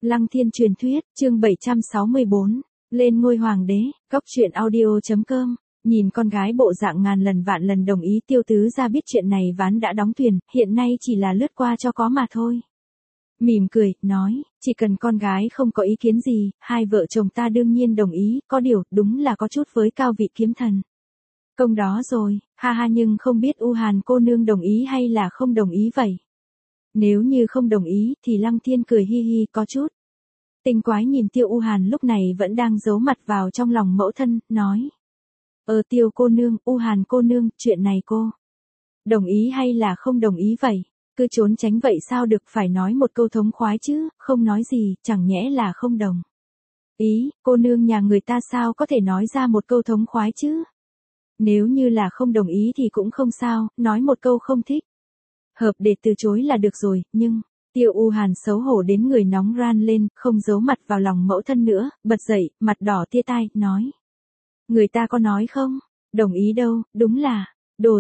Lăng Thiên truyền thuyết, chương 764, lên ngôi hoàng đế, Cóc truyện audio.com. Nhìn con gái bộ dạng ngàn lần vạn lần đồng ý, Tiêu Tứ gia biết chuyện này ván đã đóng thuyền, hiện nay chỉ là lướt qua cho có mà thôi. Mỉm cười, nói, chỉ cần con gái không có ý kiến gì, hai vợ chồng ta đương nhiên đồng ý, có điều, đúng là có chút với cao vị kiếm thần. Công đó rồi, ha ha, nhưng không biết U Hàn cô nương đồng ý hay là không đồng ý vậy. Nếu như không đồng ý thì Lăng Thiên cười hi hi có chút. Tinh quái nhìn Tiêu U Hàn lúc này vẫn đang giấu mặt vào trong lòng mẫu thân, nói. Tiêu cô nương, U Hàn cô nương, chuyện này cô đồng ý hay là không đồng ý vậy? Cứ trốn tránh vậy sao được, phải nói một câu thống khoái chứ, không nói gì, chẳng nhẽ là không đồng ý, cô nương nhà người ta sao có thể nói ra một câu thống khoái chứ? Nếu như là không đồng ý thì cũng không sao, nói một câu không thích hợp để từ chối là được rồi, nhưng, Tiêu U Hàn xấu hổ đến người nóng ran lên, không giấu mặt vào lòng mẫu thân nữa, bật dậy, mặt đỏ tia tai, nói. Người ta có nói không? Đồng ý đâu, đúng là, đồ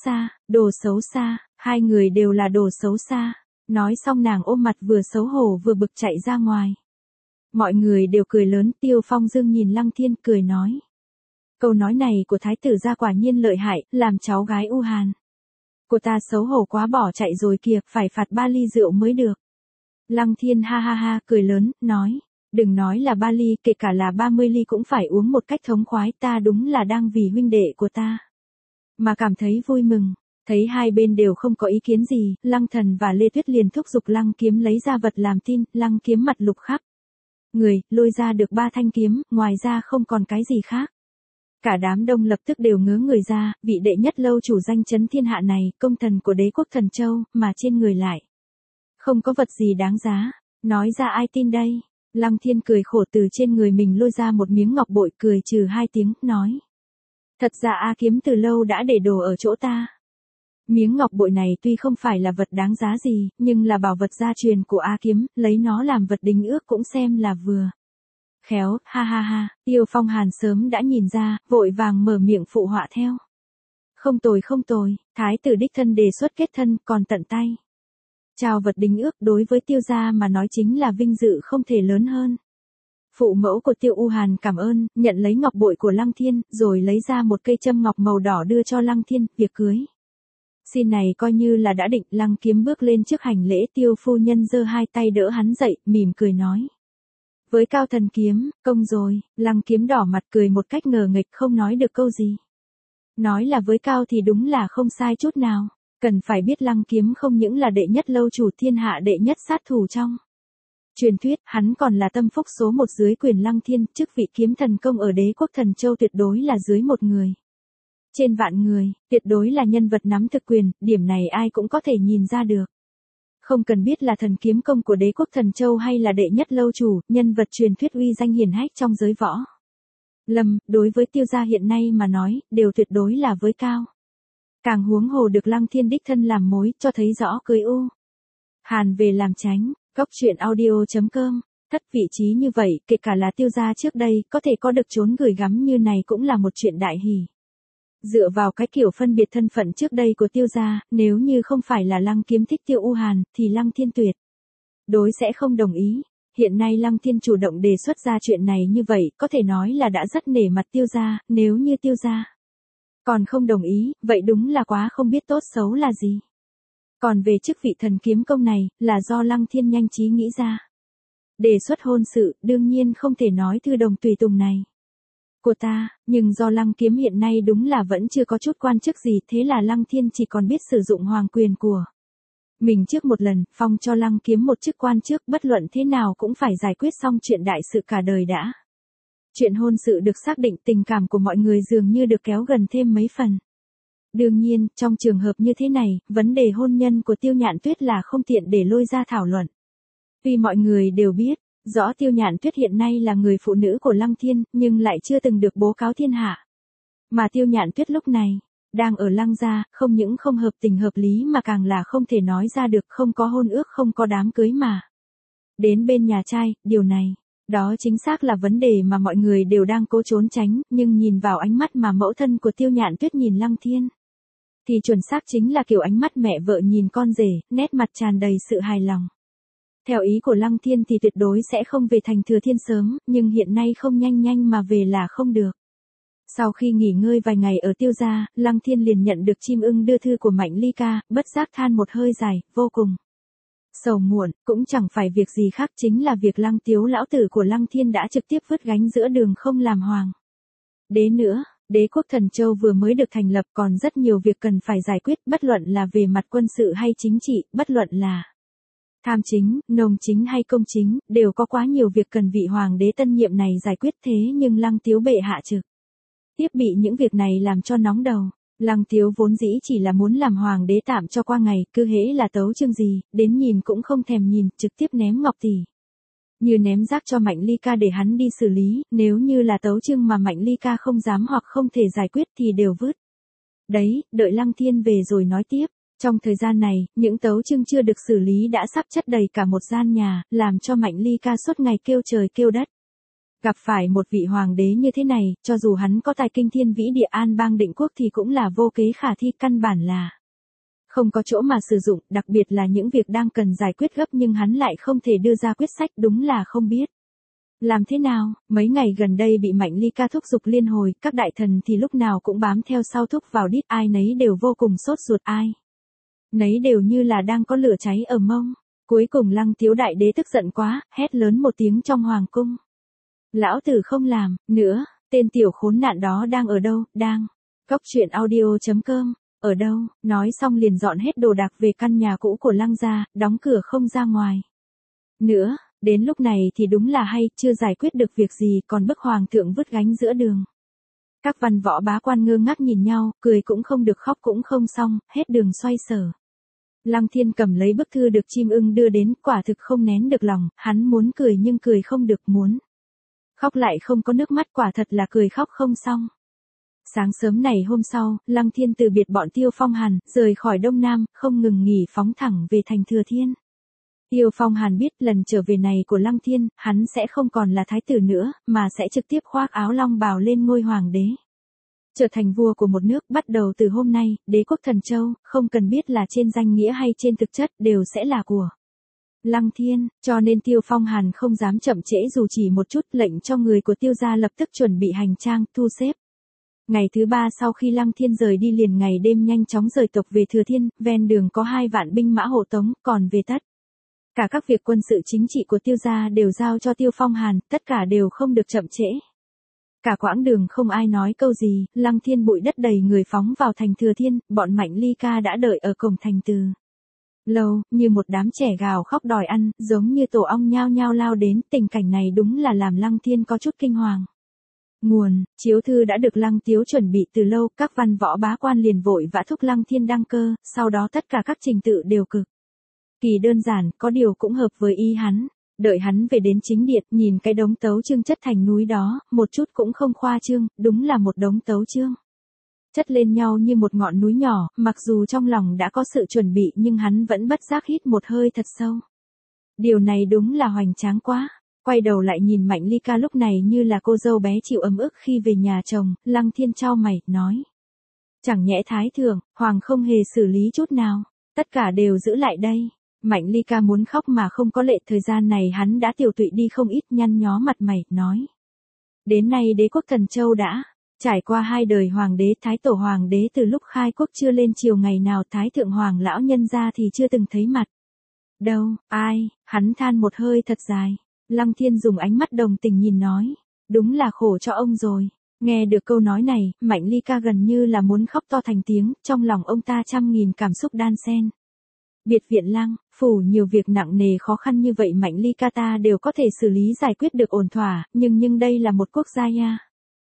xấu xa, hai người đều là đồ xấu xa. Nói xong nàng ôm mặt vừa xấu hổ vừa bực chạy ra ngoài. Mọi người đều cười lớn, Tiêu Phong Dương nhìn Lăng Thiên cười nói. Câu nói này của thái tử gia quả nhiên lợi hại, làm cháu gái U Hàn. Cô ta xấu hổ quá bỏ chạy rồi kìa, phải phạt 3 ly rượu mới được. Lăng Thiên ha ha ha, cười lớn, nói. Đừng nói là 3 ly, kể cả là 30 ly cũng phải uống một cách thống khoái, ta đúng là đang vì huynh đệ của ta mà cảm thấy vui mừng. Thấy hai bên đều không có ý kiến gì, Lăng Thần và Lê Tuyết liền thúc giục Lăng Kiếm lấy ra vật làm tin, Lăng Kiếm mặt lục khắp người, lôi ra được 3 thanh kiếm, ngoài ra không còn cái gì khác. Cả đám đông lập tức đều ngớ người ra, vị đệ nhất lâu chủ danh chấn thiên hạ này, công thần của đế quốc Thần Châu, mà trên người lại không có vật gì đáng giá, nói ra ai tin đây? Lăng Thiên cười khổ từ trên người mình lôi ra một miếng ngọc bội, cười trừ 2 tiếng, nói. Thật ra A Kiếm từ lâu đã để đồ ở chỗ ta. Miếng ngọc bội này tuy không phải là vật đáng giá gì, nhưng là bảo vật gia truyền của A Kiếm, lấy nó làm vật đính ước cũng xem là vừa khéo, ha ha ha. Tiêu Phong Hàn sớm đã nhìn ra, vội vàng mở miệng phụ họa theo. Không tồi, thái tử đích thân đề xuất kết thân, còn tận tay chào vật đính ước, đối với Tiêu gia mà nói chính là vinh dự không thể lớn hơn. Phụ mẫu của Tiêu U Hàn cảm ơn, nhận lấy ngọc bội của Lăng Thiên, rồi lấy ra một cây châm ngọc màu đỏ đưa cho Lăng Thiên, việc cưới xin này coi như là đã định. Lăng Kiếm bước lên trước hành lễ, Tiêu phu nhân giơ 2 tay đỡ hắn dậy, mỉm cười nói. Với Cao thần kiếm, công rồi. Lăng Kiếm đỏ mặt cười một cách ngờ nghệch, không nói được câu gì. Nói là với Cao thì đúng là không sai chút nào. Cần phải biết Lăng Kiếm không những là đệ nhất lâu chủ thiên hạ, đệ nhất sát thủ trong truyền thuyết, hắn còn là tâm phúc số 1 dưới quyền Lăng Thiên, chức vị kiếm thần công ở đế quốc Thần Châu tuyệt đối là dưới 1 người trên vạn người, tuyệt đối là nhân vật nắm thực quyền, điểm này ai cũng có thể nhìn ra được. Không cần biết là thần kiếm công của đế quốc Thần Châu hay là đệ nhất lâu chủ, nhân vật truyền thuyết uy danh hiển hách trong giới võ lâm, đối với Tiêu gia hiện nay mà nói, đều tuyệt đối là với Cao. Càng huống hồ được Lăng Thiên đích thân làm mối, cho thấy rõ cưới U Hàn về làm tránh. Cóc truyện audio.com. Thất vị trí như vậy, kể cả là Tiêu gia trước đây, có thể có được trốn gửi gắm như này cũng là một chuyện đại hỉ. Dựa vào cái kiểu phân biệt thân phận trước đây của Tiêu gia, nếu như không phải là Lăng Kiếm thích Tiêu U Hàn, thì Lăng Thiên tuyệt đối sẽ không đồng ý. Hiện nay Lăng Thiên chủ động đề xuất ra chuyện này như vậy, có thể nói là đã rất nể mặt Tiêu gia, nếu như Tiêu gia còn không đồng ý, vậy đúng là quá không biết tốt xấu là gì. Còn về chức vị thần kiếm công này, là do Lăng Thiên nhanh trí nghĩ ra. Đề xuất hôn sự, đương nhiên không thể nói thư đồng tùy tùng này của ta, nhưng do Lăng Kiếm hiện nay đúng là vẫn chưa có chút quan chức gì, thế là Lăng Thiên chỉ còn biết sử dụng hoàng quyền của mình trước một lần, phong cho Lăng Kiếm một chức quan trước, bất luận thế nào cũng phải giải quyết xong chuyện đại sự cả đời đã. Chuyện hôn sự được xác định, tình cảm của mọi người dường như được kéo gần thêm mấy phần. Đương nhiên, trong trường hợp như thế này, vấn đề hôn nhân của Tiêu Nhạn Tuyết là không tiện để lôi ra thảo luận. Vì mọi người đều biết, rõ Tiêu Nhạn Tuyết hiện nay là người phụ nữ của Lăng Thiên, nhưng lại chưa từng được bố cáo thiên hạ. Mà Tiêu Nhạn Tuyết lúc này, đang ở Lăng gia, không những không hợp tình hợp lý mà càng là không thể nói ra được, không có hôn ước, không có đám cưới mà đến bên nhà trai, điều này, đó chính xác là vấn đề mà mọi người đều đang cố trốn tránh, nhưng nhìn vào ánh mắt mà mẫu thân của Tiêu Nhạn Tuyết nhìn Lăng Thiên, thì chuẩn xác chính là kiểu ánh mắt mẹ vợ nhìn con rể, nét mặt tràn đầy sự hài lòng. Theo ý của Lăng Thiên thì tuyệt đối sẽ không về thành Thừa Thiên sớm, nhưng hiện nay không nhanh nhanh mà về là không được. Sau khi nghỉ ngơi vài ngày ở Tiêu gia, Lăng Thiên liền nhận được chim ưng đưa thư của Mạnh Ly ca, bất giác than một hơi dài, vô cùng sầu muộn, cũng chẳng phải việc gì khác chính là việc Lăng Tiếu lão tử của Lăng Thiên đã trực tiếp vứt gánh giữa đường không làm hoàng đế nữa. Đế quốc Thần Châu vừa mới được thành lập còn rất nhiều việc cần phải giải quyết, bất luận là về mặt quân sự hay chính trị, bất luận là tham chính, nông chính hay công chính, đều có quá nhiều việc cần vị hoàng đế tân nhiệm này giải quyết, thế nhưng Lăng Tiếu bệ hạ trực tiếp bị những việc này làm cho nóng đầu. Lăng Tiếu vốn dĩ chỉ là muốn làm hoàng đế tạm cho qua ngày, cứ hễ là tấu chương gì, đến nhìn cũng không thèm nhìn, trực tiếp ném ngọc tỷ. Như ném rác cho Mạnh Ly ca để hắn đi xử lý, nếu như là tấu chương mà Mạnh Ly ca không dám hoặc không thể giải quyết thì đều vứt. Đấy, đợi Lăng Thiên về rồi nói tiếp. Trong thời gian này, những tấu chương chưa được xử lý đã sắp chất đầy cả một gian nhà, làm cho Mạnh Ly ca suốt ngày kêu trời kêu đất. Gặp phải một vị hoàng đế như thế này, cho dù hắn có tài kinh thiên vĩ địa an bang định quốc thì cũng là vô kế khả thi, căn bản là không có chỗ mà sử dụng, đặc biệt là những việc đang cần giải quyết gấp nhưng hắn lại không thể đưa ra quyết sách, đúng là không biết làm thế nào. Mấy ngày gần đây bị Mạnh Ly ca thúc giục liên hồi, các đại thần thì lúc nào cũng bám theo sau thúc vào đít, ai nấy đều vô cùng sốt ruột, ai nấy đều như là đang có lửa cháy ở mông. Cuối cùng Lăng Tiếu đại đế tức giận quá, hét lớn một tiếng trong hoàng cung. Lão tử không làm nữa, tên tiểu khốn nạn đó đang ở đâu, đang. Cóc truyện audio.com, ở đâu, nói xong liền dọn hết đồ đạc về căn nhà cũ của Lăng gia, đóng cửa không ra ngoài nữa. Đến lúc này thì đúng là hay, chưa giải quyết được việc gì còn bức hoàng thượng vứt gánh giữa đường. Các văn võ bá quan ngơ ngác nhìn nhau, cười cũng không được khóc cũng không xong, hết đường xoay sở. Lăng Thiên cầm lấy bức thư được chim ưng đưa đến, quả thực không nén được lòng, hắn muốn cười nhưng cười không được, muốn khóc lại không có nước mắt, quả thật là cười khóc không xong. Sáng sớm này hôm sau, Lăng Thiên từ biệt bọn Tiêu Phong Hàn, rời khỏi Đông Nam, không ngừng nghỉ phóng thẳng về thành Thừa Thiên. Tiêu Phong Hàn biết lần trở về này của Lăng Thiên, hắn sẽ không còn là thái tử nữa, mà sẽ trực tiếp khoác áo long bào lên ngôi hoàng đế. Trở thành vua của một nước, bắt đầu từ hôm nay, đế quốc Thần Châu, không cần biết là trên danh nghĩa hay trên thực chất, đều sẽ là của Lăng Thiên, cho nên Tiêu Phong Hàn không dám chậm trễ dù chỉ một chút, lệnh cho người của Tiêu gia lập tức chuẩn bị hành trang, thu xếp. Ngày thứ 3 sau khi Lăng Thiên rời đi liền ngày đêm nhanh chóng rời tộc về Thừa Thiên, ven đường có 2 vạn binh mã hộ tống, còn về tất cả các việc quân sự chính trị của Tiêu gia đều giao cho Tiêu Phong Hàn, tất cả đều không được chậm trễ. Cả quãng đường không ai nói câu gì, Lăng Thiên bụi đất đầy người phóng vào thành Thừa Thiên, bọn Mạnh Ly ca đã đợi ở cổng thành từ lâu, như một đám trẻ gào khóc đòi ăn, giống như tổ ong nhao nhao lao đến, tình cảnh này đúng là làm Lăng Thiên có chút kinh hoàng. Nguồn, chiếu thư đã được Lăng Tiếu chuẩn bị từ lâu, các văn võ bá quan liền vội vã thúc Lăng Thiên đăng cơ, sau đó tất cả các trình tự đều cực kỳ đơn giản, có điều cũng hợp với ý hắn. Đợi hắn về đến chính điện, nhìn cái đống tấu chương chất thành núi đó, một chút cũng không khoa trương, đúng là một đống tấu chương chất lên nhau như một ngọn núi nhỏ, mặc dù trong lòng đã có sự chuẩn bị nhưng hắn vẫn bất giác hít một hơi thật sâu. Điều này đúng là hoành tráng quá. Quay đầu lại nhìn Mạnh Ly ca lúc này như là cô dâu bé chịu ấm ức khi về nhà chồng, Lăng Thiên chau mày, nói. Chẳng nhẽ thái thượng, hoàng không hề xử lý chút nào, tất cả đều giữ lại đây. Mạnh Ly ca muốn khóc mà không có lệ, thời gian này hắn đã tiểu tụy đi không ít, nhăn nhó mặt mày, nói. Đến nay đế quốc Thần Châu đã trải qua 2 đời hoàng đế, thái tổ hoàng đế từ lúc khai quốc chưa lên triều ngày nào, thái thượng hoàng lão nhân gia thì chưa từng thấy mặt. Đâu, ai, hắn than một hơi thật dài. Lăng Thiên dùng ánh mắt đồng tình nhìn nói. Đúng là khổ cho ông rồi. Nghe được câu nói này, Mạnh Ly ca gần như là muốn khóc to thành tiếng, trong lòng ông ta trăm nghìn cảm xúc đan xen. Biệt viện Lăng, phủ nhiều việc nặng nề khó khăn như vậy Mạnh Ly ca ta đều có thể xử lý giải quyết được ổn thỏa, nhưng đây là một quốc gia nha.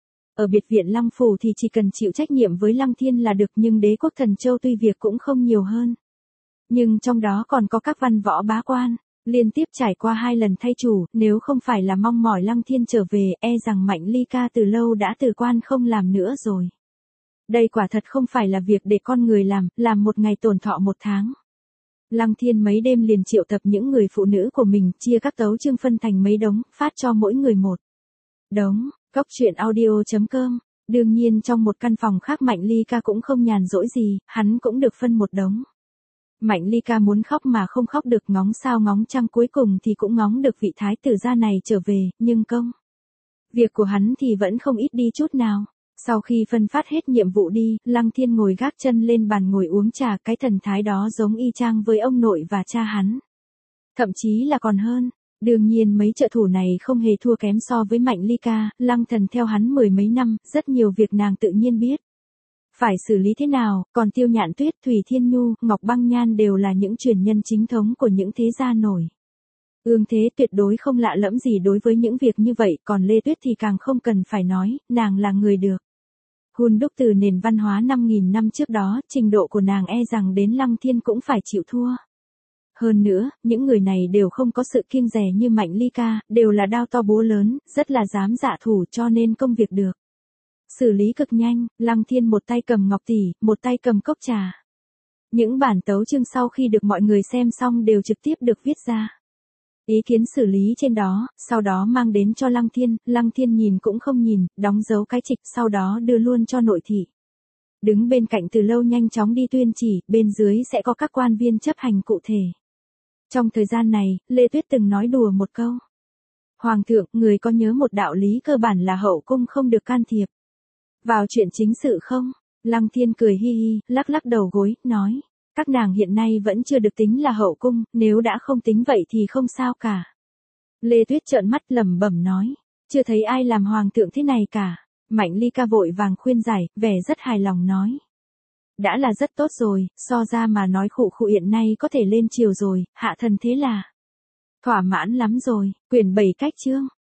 Ở biệt viện Lăng phủ thì chỉ cần chịu trách nhiệm với Lăng Thiên là được, nhưng đế quốc Thần Châu tuy việc cũng không nhiều hơn. Nhưng trong đó còn có các văn võ bá quan, liên tiếp trải qua 2 lần thay chủ, nếu không phải là mong mỏi Lăng Thiên trở về, e rằng Mạnh Ly ca từ lâu đã từ quan không làm nữa rồi. Đây quả thật không phải là việc để con người làm một ngày tổn thọ 1 tháng. Lăng Thiên mấy đêm liền triệu tập những người phụ nữ của mình, chia các tấu chương phân thành mấy đống, phát cho mỗi người một đống. Cóc truyện audio.com. Đương nhiên trong một căn phòng khác Mạnh Ly ca cũng không nhàn rỗi gì, hắn cũng được phân một đống. Mạnh Ly Ca muốn khóc mà không khóc được, ngóng sao ngóng trăng cuối cùng thì cũng ngóng được vị thái tử gia này trở về, nhưng công việc của hắn thì vẫn không ít đi chút nào. Sau khi phân phát hết nhiệm vụ đi, Lăng Thiên ngồi gác chân lên bàn ngồi uống trà, cái thần thái đó giống y chang với ông nội và cha hắn. Thậm chí là còn hơn. Đương nhiên mấy trợ thủ này không hề thua kém so với Mạnh Ly Ca, Lăng Thần theo hắn mười mấy năm, rất nhiều việc nàng tự nhiên biết. Phải xử lý thế nào, còn Tiêu Nhạn Tuyết, Thủy Thiên Nhu, Ngọc Băng Nhan đều là những truyền nhân chính thống của những thế gia nổi. Ương Thế tuyệt đối không lạ lẫm gì đối với những việc như vậy, còn Lê Tuyết thì càng không cần phải nói, nàng là người được hun đúc từ nền văn hóa 5.000 năm trước đó, trình độ của nàng e rằng đến Lăng Thiên cũng phải chịu thua. Hơn nữa, những người này đều không có sự kiêng dè như Mạnh Ly Ca, đều là đao to búa lớn, rất là dám dạ thủ cho nên công việc được xử lý cực nhanh. Lăng Thiên một tay cầm ngọc tỷ, một tay cầm cốc trà. Những bản tấu chương sau khi được mọi người xem xong đều trực tiếp được viết ra. Ý kiến xử lý trên đó, sau đó mang đến cho Lăng Thiên nhìn cũng không nhìn, đóng dấu cái trịch, sau đó đưa luôn cho nội thị. Đứng bên cạnh từ lâu nhanh chóng đi tuyên chỉ, bên dưới sẽ có các quan viên chấp hành cụ thể. Trong thời gian này, Lê Tuyết từng nói đùa một câu. Hoàng thượng, người có nhớ một đạo lý cơ bản là hậu cung không được can thiệp vào chuyện chính sự không? Lăng Thiên cười hi hi, lắc lắc đầu gối, nói. Các nàng hiện nay vẫn chưa được tính là hậu cung, nếu đã không tính vậy thì không sao cả. Lê Tuyết trợn mắt lẩm bẩm nói. Chưa thấy ai làm hoàng thượng thế này cả. Mạnh Ly Ca vội vàng khuyên giải, vẻ rất hài lòng nói. Đã là rất tốt rồi, so ra mà nói khụ khụ hiện nay có thể lên triều rồi, hạ thần thế là thỏa mãn lắm rồi. Quyển 7 cách chương.